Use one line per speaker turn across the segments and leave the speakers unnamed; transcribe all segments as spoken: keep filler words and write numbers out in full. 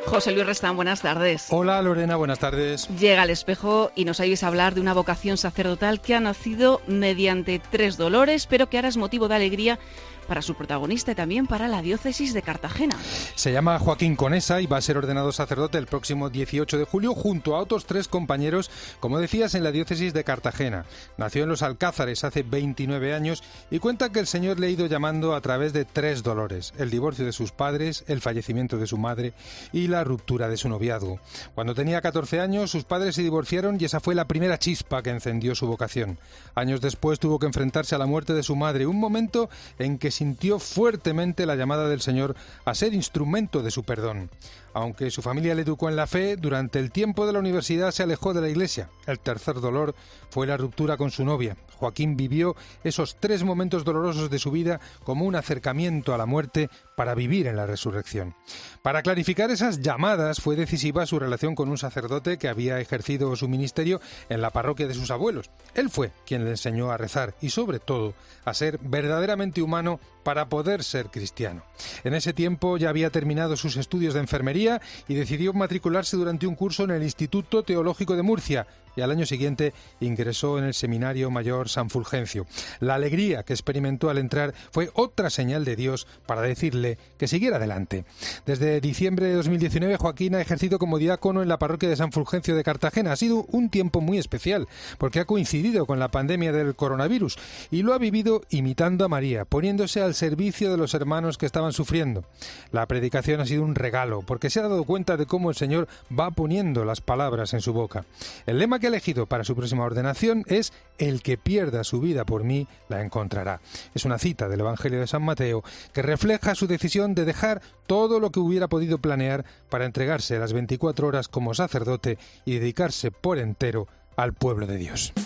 José Luis Restán, buenas tardes.
Hola Lorena, buenas tardes.
Llega al espejo y nos oyes hablar de una vocación sacerdotal que ha nacido mediante tres dolores, pero que ahora es motivo de alegría para su protagonista y también para la diócesis de Cartagena.
Se llama Joaquín Conesa y va a ser ordenado sacerdote el próximo dieciocho de julio junto a otros tres compañeros, como decías, en la diócesis de Cartagena. Nació en Los Alcázares hace veintinueve años y cuenta que el Señor le ha ido llamando a través de tres dolores: el divorcio de sus padres, el fallecimiento de su madre y la ruptura de su noviazgo. Cuando tenía catorce años, sus padres se divorciaron y esa fue la primera chispa que encendió su vocación. Años después tuvo que enfrentarse a la muerte de su madre, un momento en que sintió fuertemente la llamada del Señor a ser instrumento de su perdón. Aunque su familia le educó en la fe, durante el tiempo de la universidad se alejó de la iglesia. El tercer dolor fue la ruptura con su novia. Joaquín vivió esos tres momentos dolorosos de su vida como un acercamiento a la muerte para vivir en la resurrección. Para clarificar esas llamadas fue decisiva su relación con un sacerdote que había ejercido su ministerio en la parroquia de sus abuelos. Él fue quien le enseñó a rezar y, sobre todo, a ser verdaderamente humano para poder ser cristiano. En ese tiempo ya había terminado sus estudios de enfermería y decidió matricularse durante un curso en el Instituto Teológico de Murcia, y al año siguiente ingresó en el Seminario Mayor San Fulgencio. La alegría que experimentó al entrar fue otra señal de Dios para decirle que siguiera adelante. Desde diciembre de dos mil diecinueve, Joaquín ha ejercido como diácono en la parroquia de San Fulgencio de Cartagena. Ha sido un tiempo muy especial, porque ha coincidido con la pandemia del coronavirus y lo ha vivido imitando a María, poniéndose al servicio de los hermanos que estaban sufriendo. La predicación ha sido un regalo, porque se ha dado cuenta de cómo el Señor va poniendo las palabras en su boca. El lema que ha elegido para su próxima ordenación es: el que pierda su vida por mí la encontrará. Es una cita del Evangelio de San Mateo que refleja su decisión de dejar todo lo que hubiera podido planear para entregarse a las veinticuatro horas como sacerdote y dedicarse por entero al pueblo de Dios.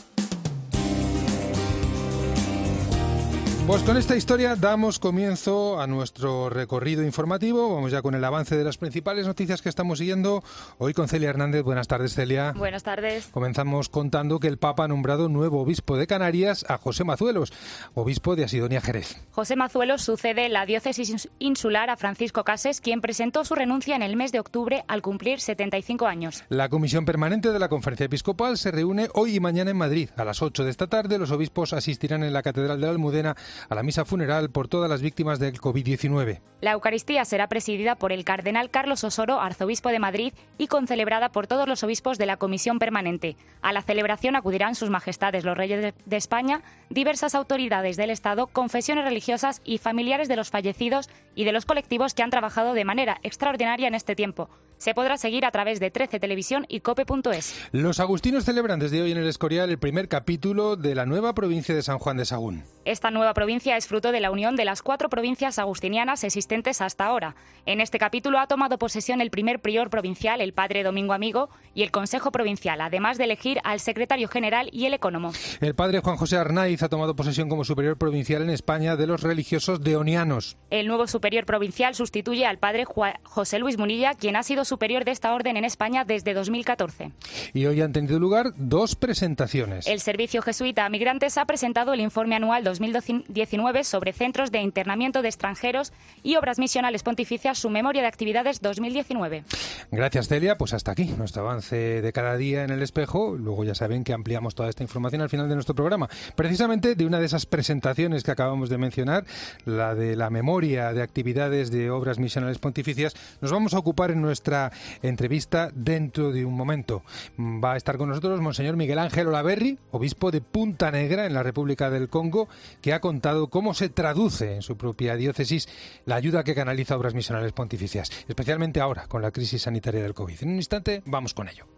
Pues con esta historia damos comienzo a nuestro recorrido informativo. Vamos ya con el avance de las principales noticias que estamos siguiendo. Hoy con Celia Hernández. Buenas tardes, Celia.
Buenas tardes.
Comenzamos contando que el Papa ha nombrado nuevo obispo de Canarias a José Mazuelos, obispo de Asidonia Jerez.
José Mazuelos sucede la diócesis insular a Francisco Cases, quien presentó su renuncia en el mes de octubre al cumplir setenta y cinco años.
La Comisión Permanente de la Conferencia Episcopal se reúne hoy y mañana en Madrid. A las ocho de esta tarde los obispos asistirán en la Catedral de la Almudena a la misa funeral por todas las víctimas del covid diecinueve.
La Eucaristía será presidida por el cardenal Carlos Osoro, arzobispo de Madrid, y concelebrada por todos los obispos de la Comisión Permanente. A la celebración acudirán sus majestades los reyes de España, diversas autoridades del Estado, confesiones religiosas y familiares de los fallecidos y de los colectivos que han trabajado de manera extraordinaria en este tiempo. Se podrá seguir a través de trece Televisión y cope punto es.
Los agustinos celebran desde hoy en el Escorial el primer capítulo de la nueva provincia de San Juan de Sagún.
Esta nueva provincia es fruto de la unión de las cuatro provincias agustinianas existentes hasta ahora. En este capítulo ha tomado posesión el primer prior provincial, el padre Domingo Amigo, y el Consejo Provincial, además de elegir al secretario general y el ecónomo.
El padre Juan José Arnaiz ha tomado posesión como superior provincial en España de los religiosos deonianos.
El nuevo superior provincial sustituye al padre Juan José Luis Munilla, quien ha sido superior de esta orden en España desde dos mil catorce.
Y hoy han tenido lugar dos presentaciones.
El Servicio Jesuita a Migrantes ha presentado el informe anual dos mil diecinueve sobre centros de internamiento de extranjeros y obras misionales pontificias, su memoria de actividades dos mil diecinueve.
Gracias, Celia. Pues hasta aquí nuestro avance de cada día en el espejo. Luego ya saben que ampliamos toda esta información al final de nuestro programa. Precisamente de una de esas presentaciones que acabamos de mencionar, la de la memoria de actividades de obras misionales pontificias, nos vamos a ocupar en nuestra entrevista dentro de un momento. Va a estar con nosotros Monseñor Miguel Ángel Olaverri, obispo de Punta Negra en la República del Congo, que ha contado cómo se traduce en su propia diócesis la ayuda que canaliza obras misionales pontificias, especialmente ahora con la crisis sanitaria del COVID. En un instante vamos con ello.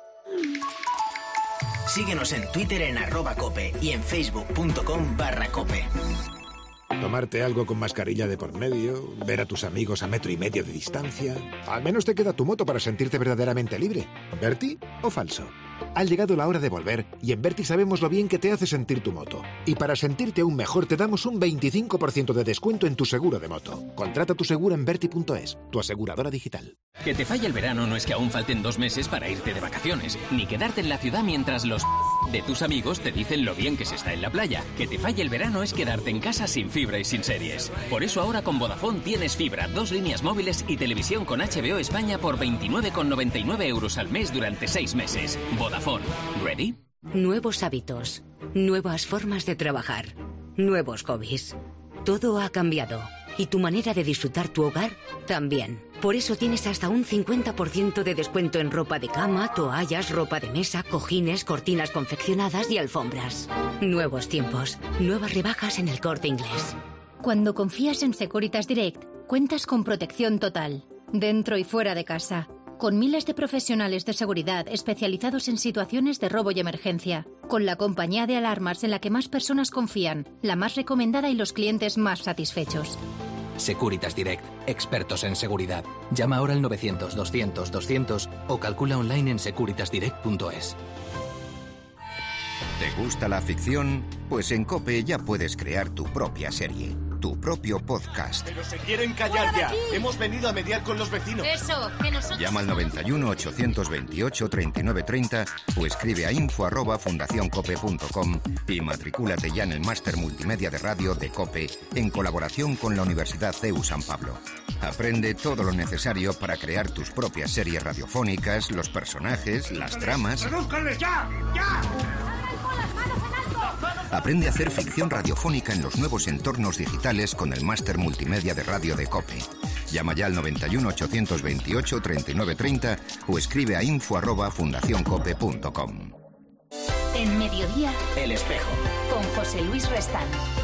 Síguenos en Twitter en arroba cope y en facebook punto com barra cope.
Tomarte algo con mascarilla de por medio, ver a tus amigos a metro y medio de distancia. Al menos te queda tu moto para sentirte verdaderamente libre. ¿Verti o falso? Ha llegado la hora de volver y en Verti sabemos lo bien que te hace sentir tu moto. Y para sentirte aún mejor te damos un veinticinco por ciento de descuento en tu seguro de moto. Contrata tu seguro en Verti punto es, tu aseguradora digital.
Que te falle el verano no es que aún falten dos meses para irte de vacaciones, ni quedarte en la ciudad mientras los de tus amigos te dicen lo bien que se está en la playa. Que te falle el verano es quedarte en casa sin fibra y sin series. Por eso ahora con Vodafone tienes fibra, dos líneas móviles y televisión con H B O España por veintinueve con noventa y nueve euros al mes durante seis meses. Vodafone. ¿Ready?
Nuevos hábitos, nuevas formas de trabajar, nuevos hobbies. Todo ha cambiado. Y tu manera de disfrutar tu hogar también. Por eso tienes hasta un cincuenta por ciento de descuento en ropa de cama, toallas, ropa de mesa, cojines, cortinas confeccionadas y alfombras. Nuevos tiempos, nuevas rebajas en El Corte Inglés.
Cuando confías en Securitas Direct, cuentas con protección total, dentro y fuera de casa, con miles de profesionales de seguridad especializados en situaciones de robo y emergencia, con la compañía de alarmas en la que más personas confían, la más recomendada y los clientes más satisfechos.
Securitas Direct, expertos en seguridad. Llama ahora al novecientos, doscientos, doscientos o calcula online en securitas direct punto es.
¿Te gusta la ficción? Pues en COPE ya puedes crear tu propia serie, tu propio podcast.
¡Pero se quieren callar ya! ¡Hemos venido a mediar con los vecinos!
Eso, que nosotros...
Llama al noventa y uno, ochocientos veintiocho, treinta y nueve treinta o escribe a info arroba fundacioncope punto com y matricúlate ya en el máster multimedia de radio de COPE en colaboración con la Universidad C E U San Pablo. Aprende todo lo necesario para crear tus propias series radiofónicas, los personajes, las tramas...
¡Redúzcanles ya! ¡Ya!
Aprende a hacer ficción radiofónica en los nuevos entornos digitales con el máster multimedia de radio de COPE. Llama ya al noventa y uno, ochocientos veintiocho, treinta y nueve treinta o escribe a info arroba fundacioncope punto com.
En Mediodía,
El Espejo.
con José Luis Restán.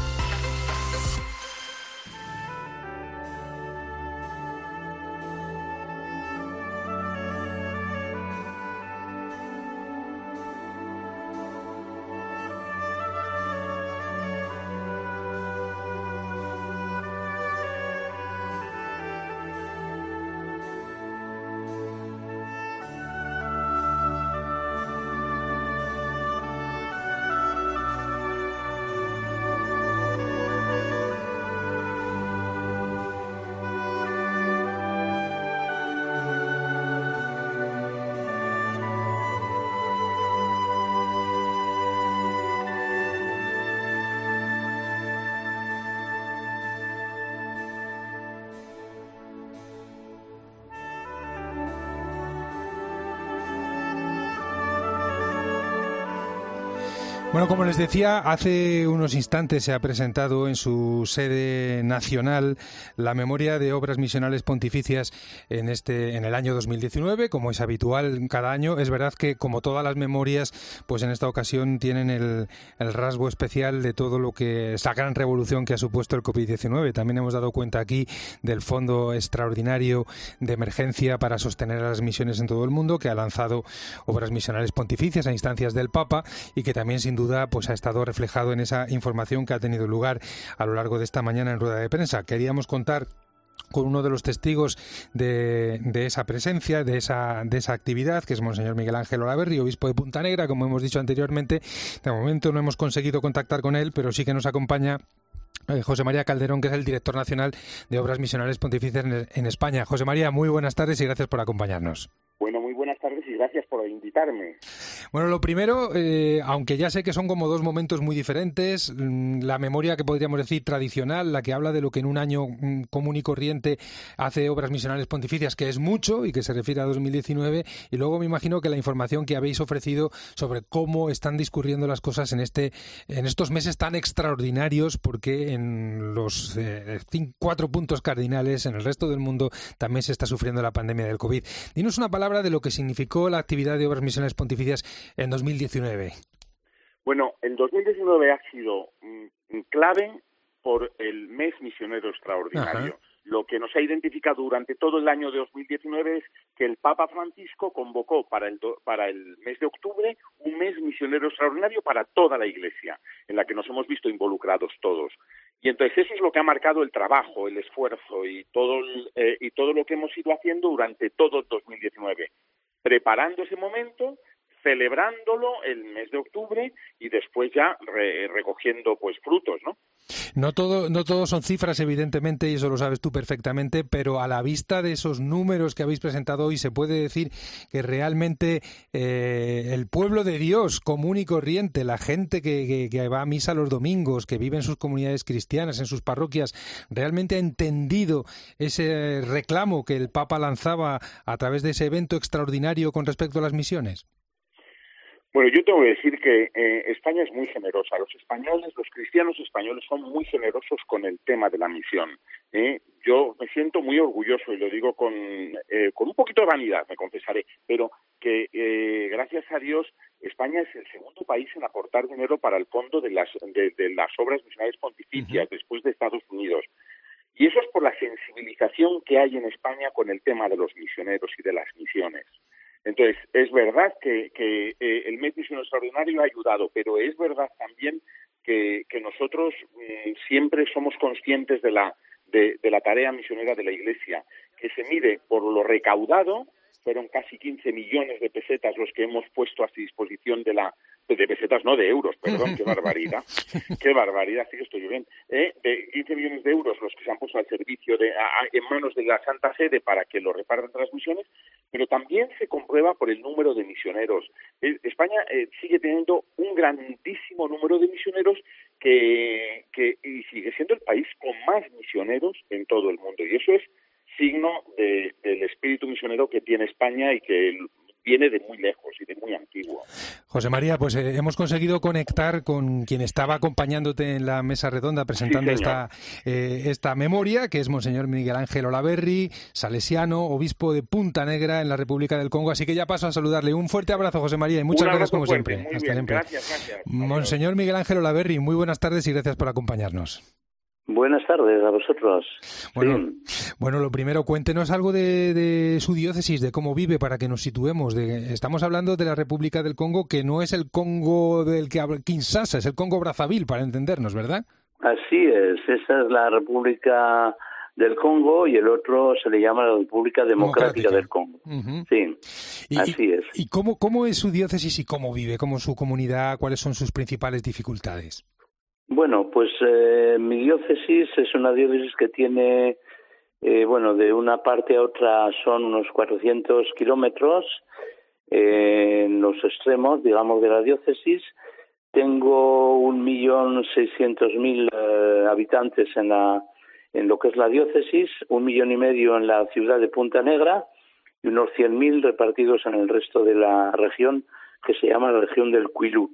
Bueno, como les decía, hace unos instantes se ha presentado en su sede nacional la memoria de obras misionales pontificias en este en el año dos mil diecinueve, como es habitual cada año. Es verdad que, como todas las memorias, pues en esta ocasión tienen el, el rasgo especial de todo lo que esa gran revolución que ha supuesto el covid diecinueve. También hemos dado cuenta aquí del Fondo Extraordinario de Emergencia para sostener a las misiones en todo el mundo, que ha lanzado obras misionales pontificias a instancias del Papa y que también, sin duda, pues ha estado reflejado en esa información que ha tenido lugar a lo largo de esta mañana en rueda de prensa. Queríamos contar con uno de los testigos de, de esa presencia, de esa, de esa actividad, que es Monseñor Miguel Ángel Olaverri, obispo de Punta Negra, como hemos dicho anteriormente. De momento no hemos conseguido contactar con él, pero sí que nos acompaña eh, José María Calderón, que es el director nacional de Obras Misionales Pontificias en, en España. José María, muy buenas tardes y gracias por acompañarnos.
Bueno, muy buenas tardes y gracias por invitarme.
Bueno, lo primero, eh, aunque ya sé que son como dos momentos muy diferentes, la memoria que podríamos decir tradicional, la que habla de lo que en un año común y corriente hace Obras Misionales Pontificias, que es mucho y que se refiere a dos mil diecinueve, y luego me imagino que la información que habéis ofrecido sobre cómo están discurriendo las cosas en este en estos meses tan extraordinarios, porque en los eh, cinco, cuatro puntos cardinales en el resto del mundo también se está sufriendo la pandemia del COVID. Dinos una palabra de lo que significó la actividad de Obras Misionales Pontificias en dos mil diecinueve.
Bueno, el dos mil diecinueve ha sido mm, clave por el mes misionero extraordinario. Ajá. Lo que nos ha identificado durante todo el año de dos mil diecinueve es que el Papa Francisco convocó para el, do, para el mes de octubre un mes misionero extraordinario para toda la Iglesia, en la que nos hemos visto involucrados todos. Y entonces eso es lo que ha marcado el trabajo, el esfuerzo y todo, el, eh, y todo lo que hemos ido haciendo durante todo el dos mil diecinueve, preparando ese momento, celebrándolo el mes de octubre y después ya re, recogiendo pues frutos, ¿no?
No todo, no todo son cifras, evidentemente, y eso lo sabes tú perfectamente, pero a la vista de esos números que habéis presentado hoy, se puede decir que realmente eh, el pueblo de Dios, común y corriente, la gente que, que, que va a misa los domingos, que vive en sus comunidades cristianas, en sus parroquias, realmente ha entendido ese reclamo que el Papa lanzaba a través de ese evento extraordinario con respecto a las misiones.
Bueno, yo tengo que decir que eh, España es muy generosa. Los españoles, los cristianos españoles son muy generosos con el tema de la misión. ¿eh? Yo me siento muy orgulloso y lo digo con, eh, con un poquito de vanidad, me confesaré, pero que eh, gracias a Dios España es el segundo país en aportar dinero para el fondo de las, de, de las obras misionales pontificias, uh-huh. después de Estados Unidos. Y eso es por la sensibilización que hay en España con el tema de los misioneros y de las misiones. Entonces, es verdad que, que eh, el mes misionero extraordinario ha ayudado, pero es verdad también que, que nosotros eh, siempre somos conscientes de la, de, de la tarea misionera de la Iglesia, que se mide por lo recaudado. Fueron casi quince millones de pesetas los que hemos puesto a disposición de la... de pesetas, no de euros, perdón, qué barbaridad, qué barbaridad, sí que estoy bien, ¿eh? De quince millones de euros los que se han puesto al servicio de, a, en manos de la Santa Sede para que lo repartan tras misiones, pero también se comprueba por el número de misioneros. Eh, España eh, sigue teniendo un grandísimo número de misioneros que, que y sigue siendo el país con más misioneros en todo el mundo, y eso es signo de, del espíritu misionero que tiene España y que viene de muy lejos y de muy antiguo.
José María, pues eh, hemos conseguido conectar con quien estaba acompañándote en la mesa redonda presentando sí, esta, eh, esta memoria, que es Monseñor Miguel Ángel Olaverri, salesiano, obispo de Punta Negra en la República del Congo. Así que ya paso a saludarle. Un fuerte abrazo, José María, y muchas gracias como
fuerte,
siempre.
Muy
Hasta
bien,
siempre.
Gracias, gracias.
Monseñor Miguel Ángel Olaverri, muy buenas tardes y gracias por acompañarnos.
Buenas tardes a vosotros.
Bueno,
sí.
bueno, lo primero, cuéntenos algo de, de su diócesis, de cómo vive, para que nos situemos. De, estamos hablando de la República del Congo, que no es el Congo del que habla Kinshasa, es el Congo Brazzaville, para entendernos, ¿verdad?
Así es, esa es la República del Congo y el otro se le llama la República Democrática, Democrática. del Congo. Uh-huh. Sí,
y,
así es.
¿Y cómo, cómo es su diócesis y cómo vive, cómo es su comunidad, cuáles son sus principales dificultades?
Bueno, pues eh, mi diócesis es una diócesis que tiene, eh, bueno, de una parte a otra son unos cuatrocientos kilómetros eh, en los extremos, digamos, de la diócesis. Tengo un millón seiscientos mil eh, habitantes en la en lo que es la diócesis, un millón y medio en la ciudad de Punta Negra y unos cien mil repartidos en el resto de la región que se llama la región del Kwilu.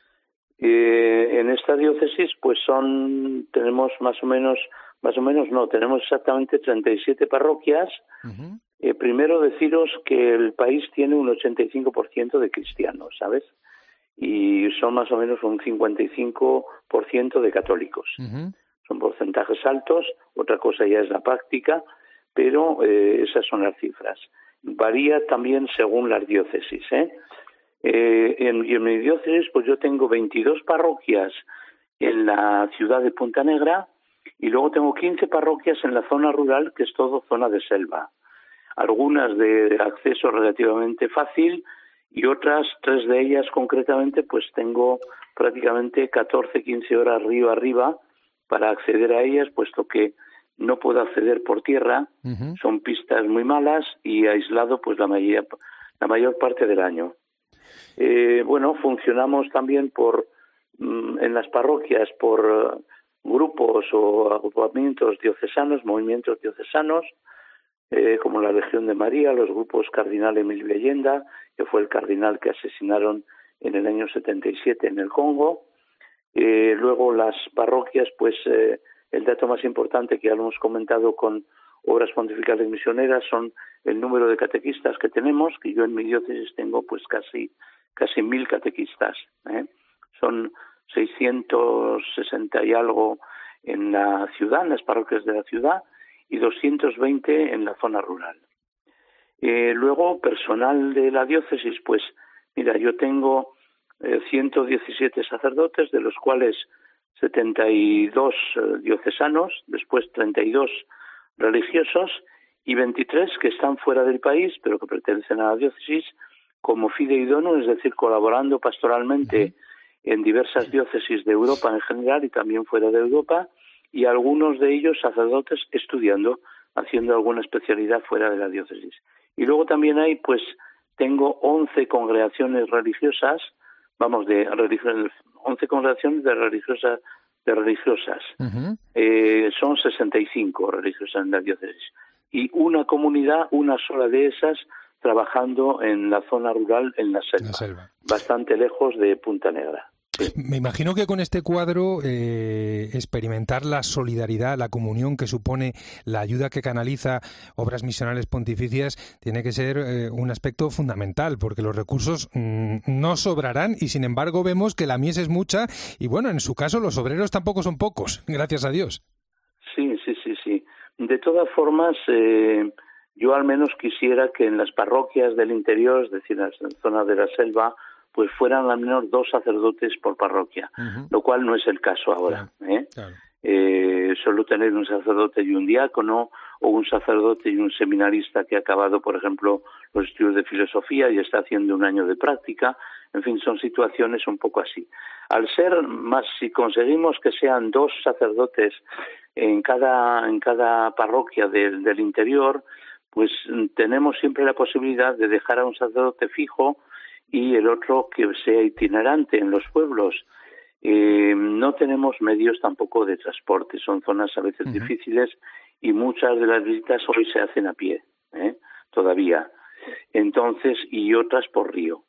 Eh, en esta diócesis pues son tenemos más o menos más o menos no tenemos exactamente treinta y siete parroquias. Uh-huh. Eh, primero deciros que el país tiene un ochenta y cinco por ciento de cristianos, ¿sabes? Y son más o menos un cincuenta y cinco por ciento de católicos. Uh-huh. Son porcentajes altos, otra cosa ya es la práctica, pero eh, esas son las cifras. Varía también según las diócesis, ¿eh? Eh, en, en mi diócesis pues yo tengo veintidós parroquias en la ciudad de Punta Negra y luego tengo quince parroquias en la zona rural, que es todo zona de selva. Algunas de acceso relativamente fácil y otras, tres de ellas concretamente, pues tengo prácticamente catorce, quince horas río arriba para acceder a ellas, puesto que no puedo acceder por tierra. Uh-huh. Son pistas muy malas y aislado pues la mayor, la mayor parte del año. Eh, bueno, funcionamos también por mm, en las parroquias por uh, grupos o agrupamientos diocesanos, movimientos diocesanos, eh, como la Legión de María, los grupos Cardinal Emilio Allenda, que fue el cardenal que asesinaron en el año setenta y siete en el Congo. Eh, luego las parroquias, pues eh, el dato más importante que ya lo hemos comentado con obras pontificales misioneras son el número de catequistas que tenemos, que yo en mi diócesis tengo pues casi casi mil catequistas, ¿eh? Son seiscientos sesenta y algo en la ciudad, en las parroquias de la ciudad, y doscientos veinte en la zona rural. Eh, luego, personal de la diócesis, pues mira, yo tengo eh, ciento diecisiete sacerdotes, de los cuales setenta y dos eh, diocesanos, después treinta y dos religiosos y veintitrés que están fuera del país, pero que pertenecen a la diócesis, como fideidono, es decir, colaborando pastoralmente uh-huh. en diversas diócesis de Europa en general y también fuera de Europa, y algunos de ellos sacerdotes estudiando, haciendo alguna especialidad fuera de la diócesis. Y luego también hay, pues, tengo once congregaciones religiosas, vamos, de religiosas, once congregaciones de religiosas, de religiosas. Uh-huh. Eh, son sesenta y cinco religiosas en la diócesis. Y una comunidad, una sola de esas, trabajando en la zona rural, en la selva, la selva. bastante lejos de Punta Negra. Sí.
Me imagino que con este cuadro eh, experimentar la solidaridad, la comunión que supone la ayuda que canaliza Obras Misionales Pontificias tiene que ser eh, un aspecto fundamental, porque los recursos mmm, no sobrarán y sin embargo vemos que la mies es mucha y bueno, en su caso los obreros tampoco son pocos, gracias a Dios.
Sí, sí, sí, sí. De todas formas, eh, yo al menos quisiera que en las parroquias del interior, es decir, en la zona de la selva, pues fueran al menos dos sacerdotes por parroquia, uh-huh. lo cual no es el caso ahora. Claro, ¿eh? Claro. Eh, solo tener un sacerdote y un diácono, o un sacerdote y un seminarista que ha acabado, por ejemplo, los estudios de filosofía y está haciendo un año de práctica. En fin, son situaciones un poco así. Al ser más, si conseguimos que sean dos sacerdotes en cada en cada parroquia del, del interior, pues tenemos siempre la posibilidad de dejar a un sacerdote fijo y el otro que sea itinerante en los pueblos. Eh, no tenemos medios tampoco de transporte, son zonas a veces uh-huh. difíciles y muchas de las visitas hoy se hacen a pie, ¿eh? todavía. Entonces, y otras por río.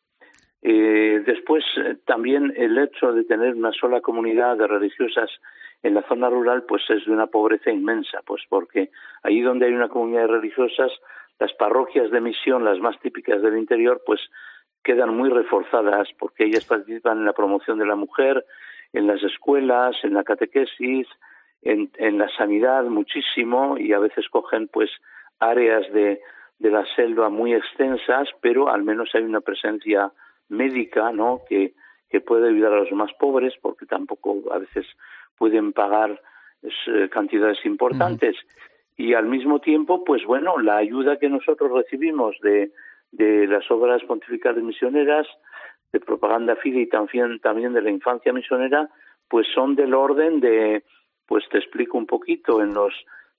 Eh, después, eh, también el hecho de tener una sola comunidad de religiosas en la zona rural, pues es de una pobreza inmensa, pues porque allí donde hay una comunidad de religiosas, las parroquias de misión, las más típicas del interior, pues quedan muy reforzadas porque ellas participan en la promoción de la mujer, en las escuelas, en la catequesis, en, en la sanidad muchísimo, y a veces cogen pues áreas de, de la selva muy extensas, pero al menos hay una presencia médica, ¿no?, que, que puede ayudar a los más pobres porque tampoco a veces pueden pagar eh, cantidades importantes. Uh-huh. Y al mismo tiempo, pues bueno, la ayuda que nosotros recibimos de de las obras pontificales misioneras, de propaganda fide y también, también de la infancia misionera, pues son del orden de, pues te explico un poquito, en los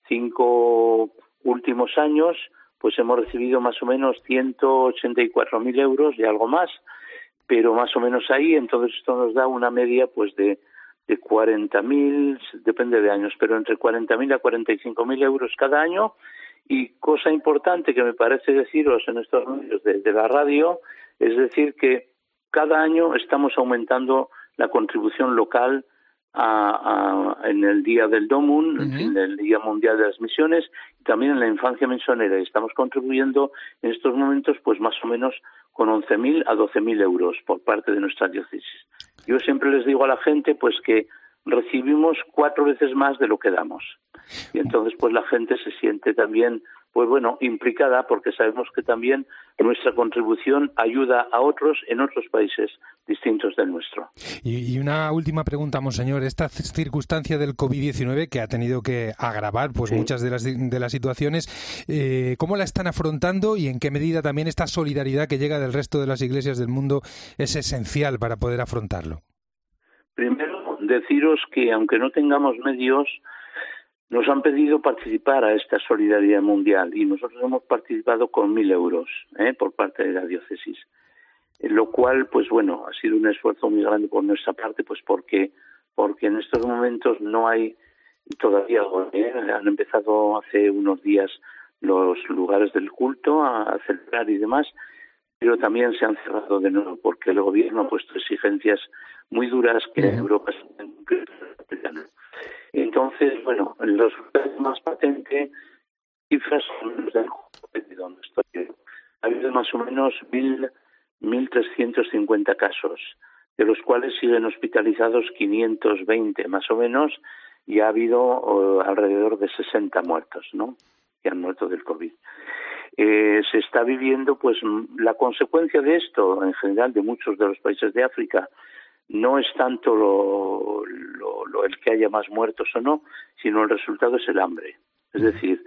cinco últimos años, pues hemos recibido más o menos ciento ochenta y cuatro mil euros y algo más, pero más o menos ahí, entonces esto nos da una media pues de, de cuarenta mil, depende de años, pero entre cuarenta mil a cuarenta y cinco mil euros cada año. Y cosa importante que me parece deciros en estos medios de, de la radio, es decir que cada año estamos aumentando la contribución local a, a, en el Día del Domum, uh-huh. en el Día Mundial de las Misiones, y también en la infancia misionera. Y estamos contribuyendo en estos momentos pues más o menos con once mil a doce mil euros por parte de nuestra diócesis. Yo siempre les digo a la gente pues que recibimos cuatro veces más de lo que damos. Y entonces pues la gente se siente también, pues bueno, implicada porque sabemos que también nuestra contribución ayuda a otros en otros países distintos del nuestro.
Y, y una última pregunta, monseñor. Esta circunstancia del COVID diecinueve que ha tenido que agravar pues sí. muchas de las, de las situaciones, eh, ¿cómo la están afrontando y en qué medida también esta solidaridad que llega del resto de las iglesias del mundo es esencial para poder afrontarlo?
Primero, deciros que aunque no tengamos medios, nos han pedido participar a esta solidaridad mundial y nosotros hemos participado con mil euros ¿eh? por parte de la diócesis, lo cual, pues bueno, ha sido un esfuerzo muy grande por nuestra parte, pues porque porque en estos momentos no hay todavía, ¿eh? han empezado hace unos días los lugares del culto a celebrar y demás, pero también se han cerrado de nuevo porque el gobierno ha puesto exigencias muy duras que en Europa se han cumplido. Entonces, bueno, los más patentes, cifras son los del donde estoy. Ha habido más o menos mil, mil trescientos cincuenta casos, de los cuales siguen hospitalizados quinientos veinte más o menos, y ha habido uh, alrededor de sesenta muertos, ¿no?, que han muerto del COVID. Eh, se está viviendo, pues, la consecuencia de esto, en general, de muchos de los países de África, no es tanto lo, lo, lo el que haya más muertos o no, sino el resultado es el hambre. Es decir,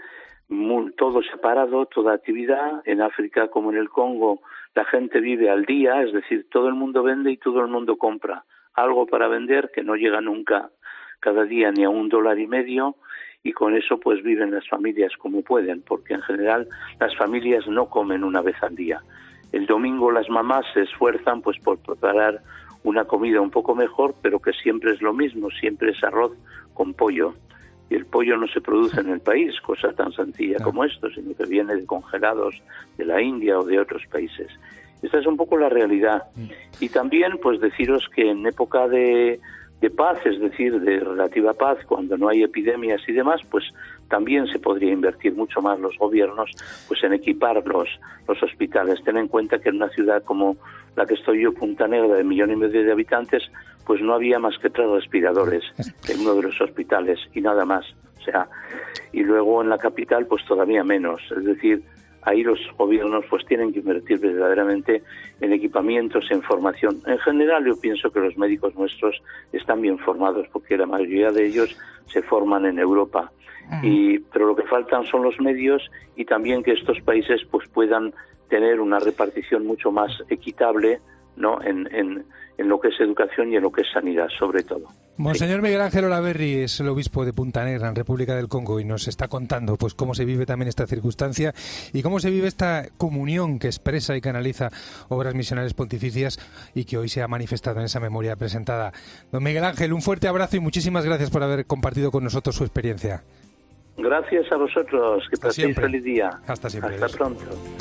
muy, todo separado, toda actividad. En África, como en el Congo, la gente vive al día, es decir, todo el mundo vende y todo el mundo compra algo para vender que no llega nunca cada día ni a un dólar y medio, y con eso pues viven las familias como pueden, porque en general las familias no comen una vez al día. El domingo las mamás se esfuerzan pues por preparar una comida un poco mejor, pero que siempre es lo mismo, siempre es arroz con pollo. Y el pollo no se produce en el país, cosa tan sencilla como esto, sino que viene de congelados de la India o de otros países. Esta es un poco la realidad. Y también pues deciros que en época de, de paz, es decir, de relativa paz, cuando no hay epidemias y demás, pues también se podría invertir mucho más los gobiernos pues en equipar los, los hospitales. Ten en cuenta que en una ciudad como la que estoy yo, Punta Negra, de millón y medio de habitantes, pues no había más que tres respiradores en uno de los hospitales y nada más. O sea, y luego en la capital pues todavía menos. Es decir, ahí los gobiernos pues tienen que invertir verdaderamente en equipamientos, en formación. En general yo pienso que los médicos nuestros están bien formados, porque la mayoría de ellos se forman en Europa. Y, pero lo que faltan son los medios, y también que estos países pues puedan tener una repartición mucho más equitable, ¿no?, en, en, en lo que es educación y en lo que es sanidad, sobre todo.
Monseñor Miguel Ángel Olaverri es el obispo de Punta Negra, en República del Congo, y nos está contando pues cómo se vive también esta circunstancia y cómo se vive esta comunión que expresa y canaliza obras misionales pontificias y que hoy se ha manifestado en esa memoria presentada. Don Miguel Ángel, un fuerte abrazo y muchísimas gracias por haber compartido con nosotros su experiencia.
Gracias a vosotros, que paséis feliz día.
Hasta siempre.
Hasta pronto.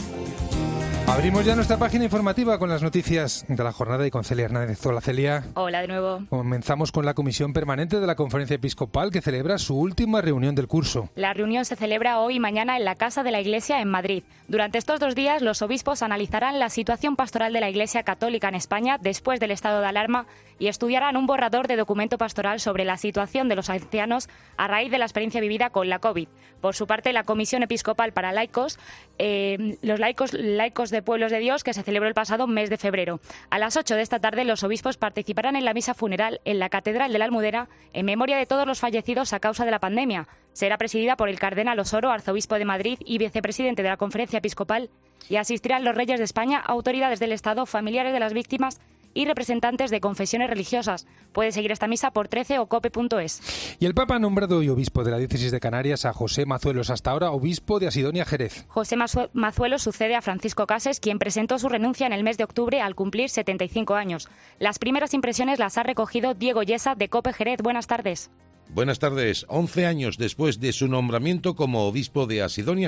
Abrimos ya nuestra página informativa con las noticias de la jornada y con Celia Hernández. Hola, Celia.
Hola de nuevo.
Comenzamos con la Comisión Permanente de la Conferencia Episcopal, que celebra su última reunión del curso.
La reunión se celebra hoy y mañana en la Casa de la Iglesia en Madrid. Durante estos dos días, los obispos analizarán la situación pastoral de la Iglesia Católica en España después del estado de alarma y estudiarán un borrador de documento pastoral sobre la situación de los ancianos a raíz de la experiencia vivida con la COVID. Por su parte, la Comisión Episcopal para Laicos, eh, los laicos, laicos de Pueblos de Dios, que se celebró el pasado mes de febrero. A las ocho de esta tarde, los obispos participarán en la misa funeral en la Catedral de la Almudena en memoria de todos los fallecidos a causa de la pandemia. Será presidida por el cardenal Osoro, arzobispo de Madrid y vicepresidente de la Conferencia Episcopal, y asistirán los reyes de España, autoridades del Estado, familiares de las víctimas y representantes de confesiones religiosas. Puede seguir esta misa por trece o cope punto es.
Y el Papa ha nombrado hoy obispo de la diócesis de Canarias a José Mazuelos, hasta ahora obispo de Asidonia Jerez.
José Mazuelos sucede a Francisco Cases, quien presentó su renuncia en el mes de octubre al cumplir setenta y cinco años. Las primeras impresiones las ha recogido Diego Yesa, de COPE Jerez. Buenas tardes.
Buenas tardes. Once años después de su nombramiento como obispo de Asidonia